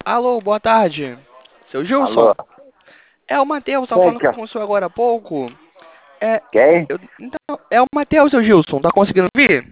Alô, boa tarde. Seu Alô? Gilson? É o Matheus, tava Quem falando que é? com o senhor agora há pouco. É, Quem? então, é o Matheus, seu Gilson, tá conseguindo ouvir?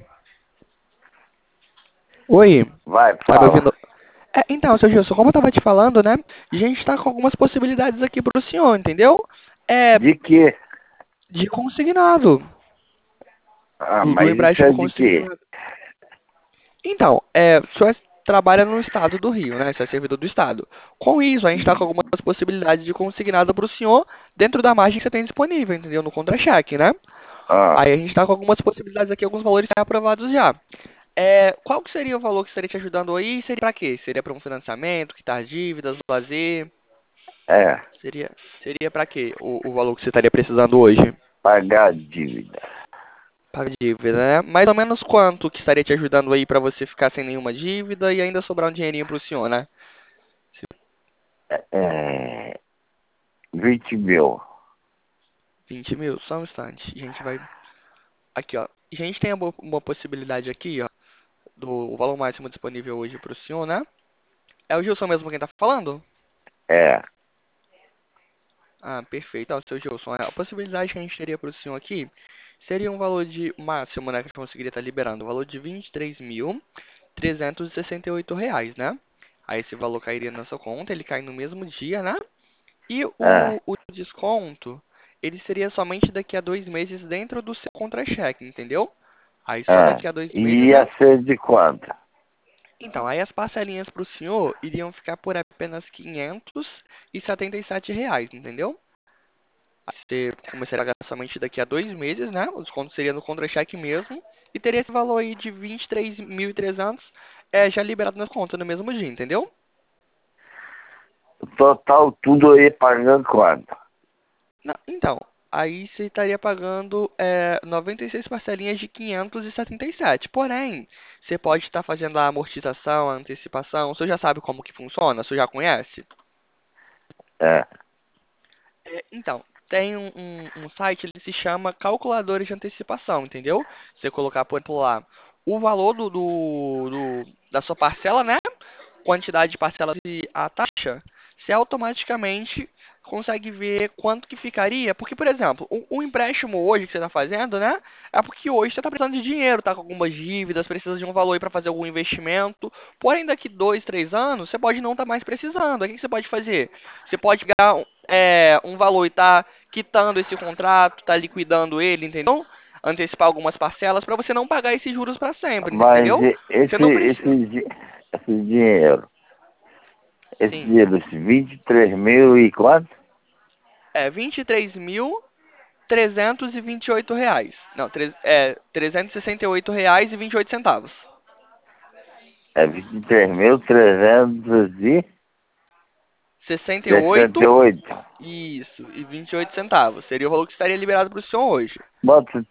Oi, Vai, tá me fala. ouvindo? Então, seu Gilson, como eu tava te falando, né? A gente tá com algumas possibilidades aqui pro senhor, entendeu? É, De quê? de consignado, Ah, do mas isso é empréstimo de quê? consignado. Então, o senhor trabalha no estado do Rio, né? Você é servidor do estado. Com isso, a gente está com algumas possibilidades de consignado para o senhor dentro da margem que você tem disponível, entendeu? No contra-cheque, né? Ah, Aí a gente está com algumas possibilidades aqui, alguns valores aprovados já. Qual que seria o valor que estaria te ajudando aí? Seria para quê? Seria para um financiamento, quitar dívidas, lazer? é. Seria, seria para quê o valor que você estaria precisando hoje? Pagar dívida. Para dívida, né? Mais ou menos quanto que estaria te ajudando aí para você ficar sem nenhuma dívida e ainda sobrar um dinheirinho para o senhor, né? É. 20 mil. 20 mil, só um instante. A gente vai. Aqui, ó. A gente tem uma possibilidade aqui, ó, do valor máximo disponível hoje para o senhor, né? É o Gilson mesmo quem tá falando? É. Ah, perfeito. Ó, seu Gilson, a possibilidade que a gente teria para o senhor aqui seria um valor de máximo, né, que a gente conseguiria estar liberando, o valor de R$ 23.368, né? Aí esse valor cairia na sua conta, ele cai no mesmo dia, né? E É. o desconto, ele seria somente daqui a 2 meses dentro do seu contra-cheque, entendeu? Aí só É. daqui a 2 meses, E né? ia ser de quanto? Então, aí as parcelinhas para o senhor iriam ficar por apenas R$ 577, entendeu? Aí você começaria a pagar somente daqui a 2 meses, né? O desconto seria no contra-cheque mesmo. E teria esse valor aí de 23.300 já liberado na conta no mesmo dia, entendeu? O total tudo aí pagando quanto? Então, aí você estaria pagando 96 parcelinhas de 577. Porém, você pode estar fazendo a amortização, a antecipação. O senhor já sabe como que funciona? O senhor já conhece? É. Então, tem um site, ele se chama Calculadores de Antecipação, entendeu? Você colocar, por exemplo, lá o valor da sua parcela, né? Quantidade de parcelas e a taxa, você automaticamente consegue ver quanto que ficaria. Porque, por exemplo, o empréstimo hoje que você está fazendo, né? É porque hoje você está precisando de dinheiro, está com algumas dívidas, precisa de um valor aí para fazer algum investimento. Porém, daqui 2, 3 anos, você pode não estar mais precisando. Aí o que você pode fazer? Você pode pegar um valor e estar quitando esse contrato, tá liquidando ele, entendeu? Antecipar algumas parcelas para você não pagar esses juros para sempre, Mas entendeu? Você não precisa. esse dinheiro. Esse Sim. dinheiro, esse 23 mil e quanto? R$ 23.328. Não, R$ 368,28. É 23.368. 68, isso, e 28 centavos. Seria o valor que estaria liberado para o senhor hoje. Bota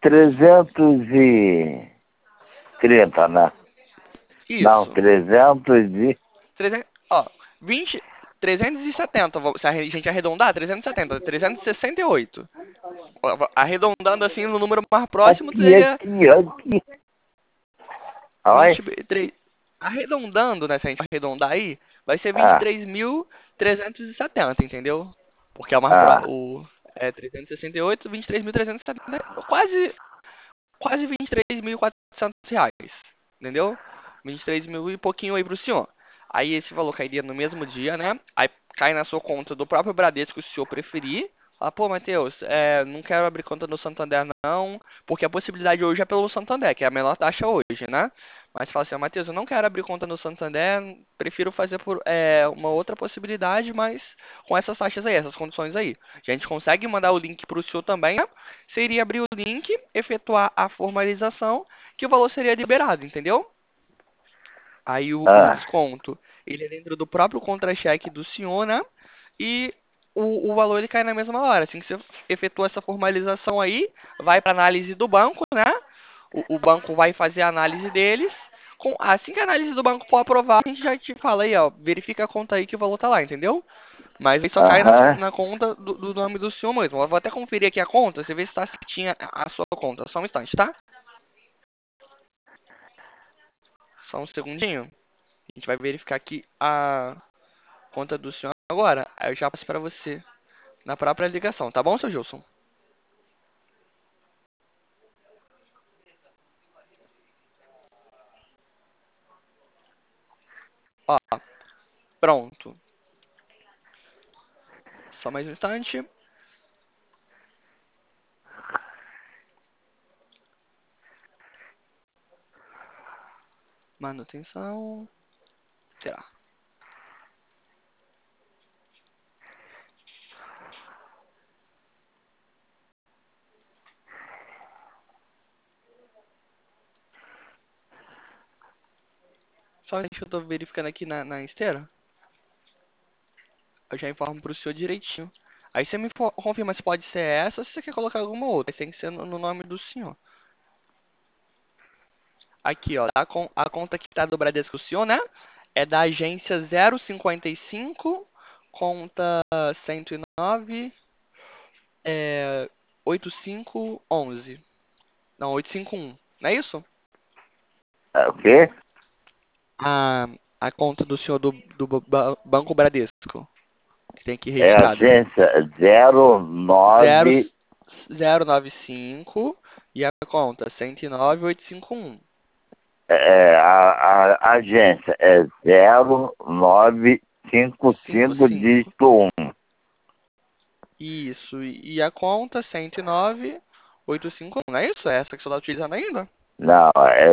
330, né? Não, Isso. 300 e... 300, ó, 20, 370, se a gente arredondar, 370, 368. Arredondando assim no número mais próximo, Aqui, seria aqui, aqui. Olha. 23. Arredondando, né? Se a gente arredondar aí, vai ser vinte e Ah, três mil trezentos e setenta, entendeu? Porque é o mais ah, o 368, 23.370, quase R$ 23.400, entendeu? 23 mil e pouquinho aí pro senhor. Aí esse valor cairia no mesmo dia, né? Aí cai na sua conta do próprio Bradesco, se o senhor preferir. Fala, pô, Matheus, não quero abrir conta no Santander não, porque a possibilidade hoje é pelo Santander, que é a menor taxa hoje, né? Mas fala assim, ó, Matheus, eu não quero abrir conta no Santander, prefiro fazer por uma outra possibilidade, mas com essas taxas aí, essas condições aí. A gente consegue mandar o link para o senhor também, né? Seria abrir o link, efetuar a formalização, que o valor seria liberado, entendeu? Aí o ah. desconto, ele é dentro do próprio contra-cheque do senhor, né? E o valor ele cai na mesma hora. Assim que você efetua essa formalização aí, vai para análise do banco, né? O banco vai fazer a análise deles. Assim que a análise do banco for aprovar, a gente já te fala aí, ó, verifica a conta aí que o valor tá lá, entendeu? Mas aí só cai Aham. na conta do nome do senhor mesmo. Eu vou até conferir aqui a conta, você vê se tá certinha a sua conta. Só um instante, tá? Só um segundinho. A gente vai verificar aqui a. conta do senhor agora. Aí eu já passo para você na própria ligação, tá bom, seu Gilson? Ó, pronto. Só mais um instante. Manutenção. Será? Só que eu tô verificando aqui na esteira. Eu já informo pro senhor direitinho. Aí você me confirma se pode ser essa ou se você quer colocar alguma outra. Aí tem que ser no nome do senhor. Aqui, ó. A conta que tá do Bradesco do senhor, né? É da agência 055, conta 109, 8511. Não, 851. Não é isso? É o quê? A, a conta do senhor do Banco Bradesco. Que tem aqui É registrada. agência 09. 095 e a conta 109851. A agência é 0955 55. dígito 1. Isso. E a conta 109851. Não é isso? É essa que você está utilizando ainda? Não, é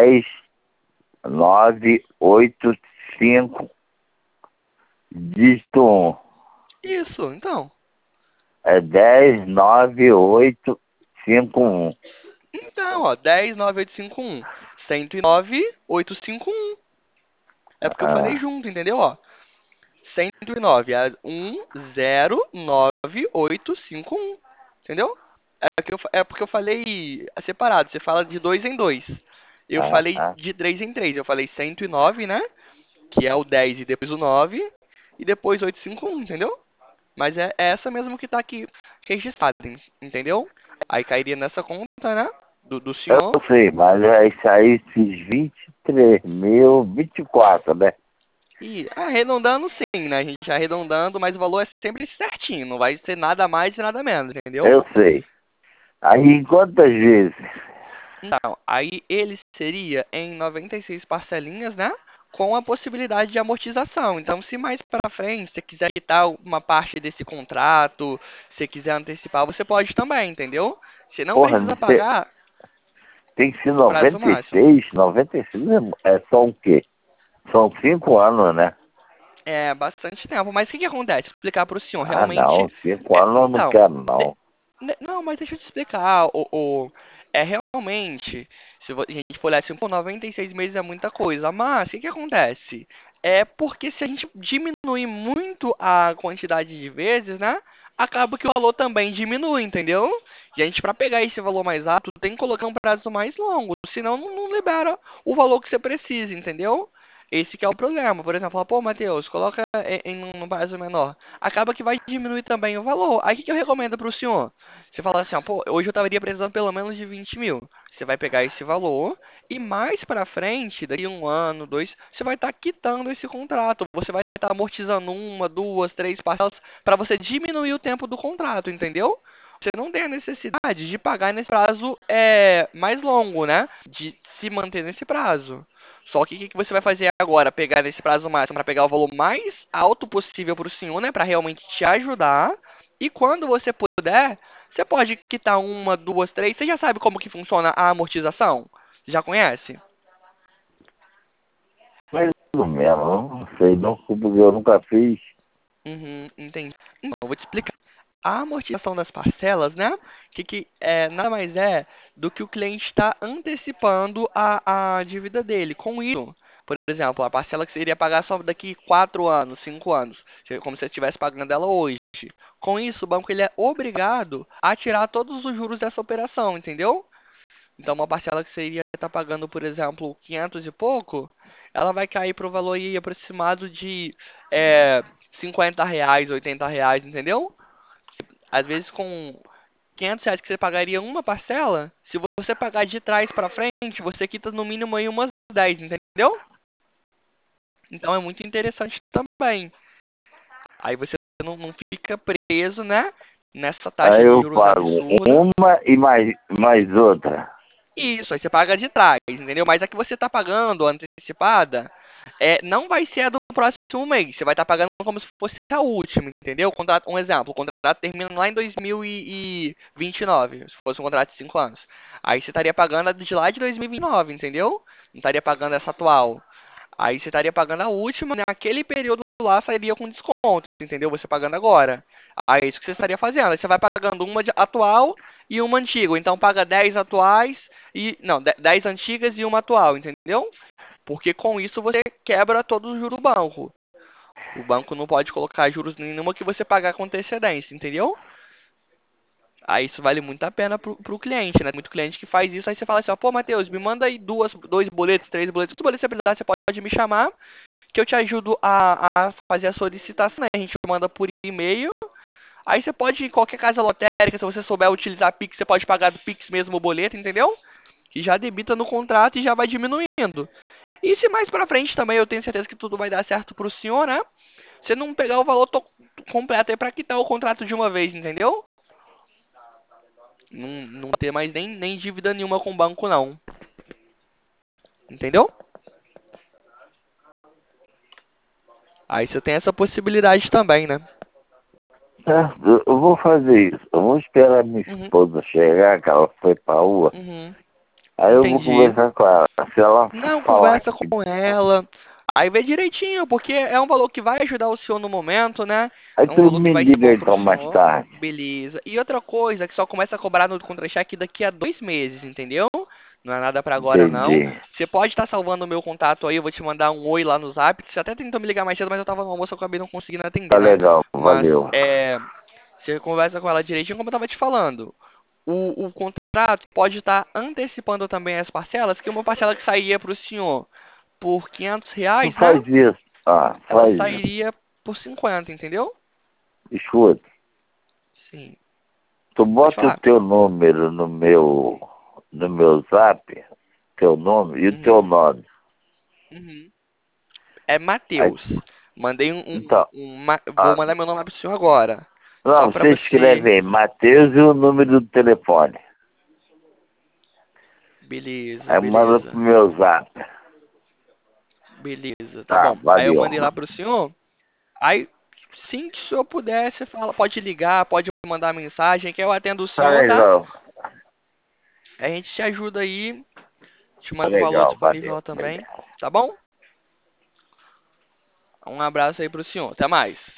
10985 dígito 1. Isso, então. É 109851. Então, ó, 109851. 109851. É porque eu falei Ah, junto, entendeu? Ó, 109 é 109851. Entendeu? É porque eu falei separado. Você fala de dois em dois. Eu ah, falei ah, de três em três. Eu falei 109, né? Que é o 10 e depois o 9. E depois 851, entendeu? Mas é essa mesmo que tá aqui registrada, entendeu? Aí cairia nessa conta, né? Do eu senhor. sei, mas é isso aí, esses 23.024, né? E arredondando sim, né? A gente arredondando, mas o valor é sempre certinho. Não vai ser nada mais e nada menos, entendeu? Eu sei. Aí em quantas vezes? Então, aí ele seria em 96 parcelinhas, né? Com a possibilidade de amortização. Então, se mais para frente você quiser quitar uma parte desse contrato, se quiser antecipar, você pode também, entendeu? Você não Porra, precisa pagar tem que ser o prazo máximo. 96 é só o quê? São 5 anos, né? É bastante tempo. Mas o que que acontece? Vou explicar para o senhor. Ah, Realmente, não, 5 anos eu não então, quero, não. não, mas deixa eu te explicar. É realmente, se a gente for olhar assim, pô, 96 meses é muita coisa. Mas o que que acontece? É porque se a gente diminuir muito a quantidade de vezes, né? Acaba que o valor também diminui, entendeu? E a gente, para pegar esse valor mais alto, tem que colocar um prazo mais longo. Senão, não libera o valor que você precisa, entendeu? Esse que é o problema. Por exemplo, fala, pô, Matheus, coloca em um prazo menor. Acaba que vai diminuir também o valor. Aí o que que eu recomendo para o senhor? Você fala assim, ó, pô, hoje eu estaria precisando pelo menos de 20 mil. Você vai pegar esse valor e mais pra frente, daqui um ano, dois, você vai estar quitando esse contrato. Você vai estar amortizando uma, duas, três parcelas para você diminuir o tempo do contrato, entendeu? Você não tem a necessidade de pagar nesse prazo mais longo, né? De se manter nesse prazo. Só que o que que você vai fazer agora? Pegar nesse prazo máximo para pegar o valor mais alto possível para o senhor, né? Para realmente te ajudar. E quando você puder, você pode quitar uma, duas, três. Você já sabe como que funciona a amortização? Já conhece? Mas não mesmo, eu não sei, não, porque eu nunca fiz. Uhum, entendi. Então, eu vou te explicar. A amortização das parcelas, né? Nada mais é do que o cliente está antecipando a dívida dele. Com isso, por exemplo, a parcela que você iria pagar só daqui 4 anos, 5 anos, como se você estivesse pagando ela hoje. Com isso, o banco ele é obrigado a tirar todos os juros dessa operação, entendeu? Então, uma parcela que você iria estar pagando, por exemplo, 500 e pouco, ela vai cair para o valor aí aproximado de é, 50 reais, 80 reais, entendeu? Às vezes, com 500 reais que você pagaria uma parcela, se você pagar de trás para frente, você quita no mínimo aí umas 10, entendeu? Então, é muito interessante também. Ah, Aí você não fica preso, né? Nessa taxa aí de eu juros pago absurda. uma e mais outra. Isso, aí você paga de trás, entendeu? Mas a que você tá pagando antecipada, não vai ser a do próximo mês. Você vai estar pagando como se fosse a última, entendeu? Um exemplo, o contrato termina lá em 2029, se fosse um contrato de 5 anos. Aí você estaria pagando a de lá de 2029, entendeu? Não estaria pagando essa atual. Aí você estaria pagando a última, né? Aquele período lá sairia com desconto, entendeu? Você pagando agora. Aí é isso que você estaria fazendo. Aí você vai pagando uma atual e uma antiga. Então paga 10 atuais e. Não, 10 antigas e uma atual, entendeu? Porque com isso você quebra todo o juro do banco. O banco não pode colocar juros nenhuma que você pagar com antecedência, entendeu? Aí isso vale muito a pena pro cliente, né? Muito cliente que faz isso, aí você fala assim, ó, pô, Matheus, me manda aí dois boletos, três boletos, tudo boleto você precisar, você pode me chamar, que eu te ajudo a fazer a solicitação, né? A gente manda por e-mail. Aí você pode, em qualquer casa lotérica, se você souber utilizar Pix, você pode pagar do Pix mesmo o boleto, entendeu? Que já debita no contrato e já vai diminuindo. E se mais pra frente também eu tenho certeza que tudo vai dar certo pro senhor, né? Você não pegar o valor completo aí pra quitar o contrato de uma vez, entendeu? Não ter mais nem dívida nenhuma com o banco, não. Entendeu? Aí você tem essa possibilidade também, né? Certo, eu vou fazer isso. Eu vou esperar minha Uhum, esposa chegar, que ela foi pra rua. uhum. Aí eu vou Entendi. conversar com ela. Se ela Não, falar conversa que. com ela. Aí vê direitinho, porque é um valor que vai ajudar o senhor no momento, né? Aí É um tu valor que me vai ser liga bom pro então mais senhor. tarde. Beleza. E outra coisa, que só começa a cobrar no contra-cheque daqui a 2 meses, entendeu? Não é nada pra agora, não. Entendi. Você pode estar salvando o meu contato aí, eu vou te mandar um oi lá no Zap. Você até tentou me ligar mais cedo, mas eu tava no almoço, eu acabei não conseguindo Tá atender, né? legal, Mas, valeu. você conversa com ela direitinho, como eu tava te falando. O contrato pode estar antecipando também as parcelas, que uma parcela que saía para o senhor por Tu R$ 500, né? faz isso. Ah, Ela faz isso. sairia por 50, entendeu? Escuta, Sim. tu Pode bota o falar. teu número no meu zap, teu nome e o teu Uhum. nome. Uhum. É Aí, Matheus. Mandei então, vou ah, mandar meu nome pro senhor agora. Só não, para você você. escreve aí, Matheus e o número do telefone. Beleza, Aí manda pro beleza. meu zap. Beleza, tá Tá, bom. Aí eu valeu. mandei lá pro senhor. Aí, sim que o senhor puder, você fala, pode ligar, pode mandar mensagem, que eu atendo o Tá senhor, tá? legal. A gente te ajuda aí, te Tá manda o valor legal, disponível valeu. lá também, tá bom? Um abraço aí pro senhor, até mais.